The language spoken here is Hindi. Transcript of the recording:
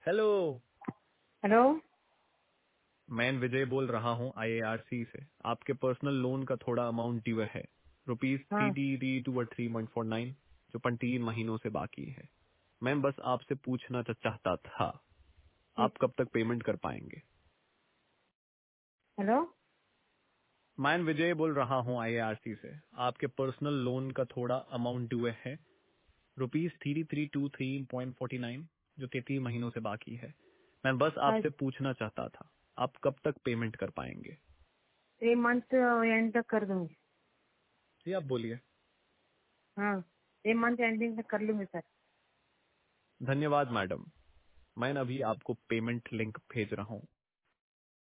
हेलो। हेलो। मैं विजय बोल रहा हूँ IARC से। आपके पर्सनल लोन का थोड़ा अमाउंट ड्यू है, रुपीज हाँ 3.49 जो 3 महीनों से बाकी है। मैं बस आपसे पूछना चाहता था, ठीक। आप कब तक पेमेंट कर पाएंगे? हेलो। मैं विजय बोल रहा हूँ IARC से। आपके पर्सनल लोन का थोड़ा अमाउंट ड्यू है, रुपीज 3323.49 जो 33 महीनों से बाकी है। मैं बस आपसे पूछना चाहता था, आप कब तक पेमेंट कर पाएंगे? 3 मंथ एंड तक कर दूंगी। जी आप बोलिए। हाँ 3 मंथ एंडिंग तक कर लूंगी सर। धन्यवाद मैडम। मैं अभी आपको पेमेंट लिंक भेज रहा हूँ।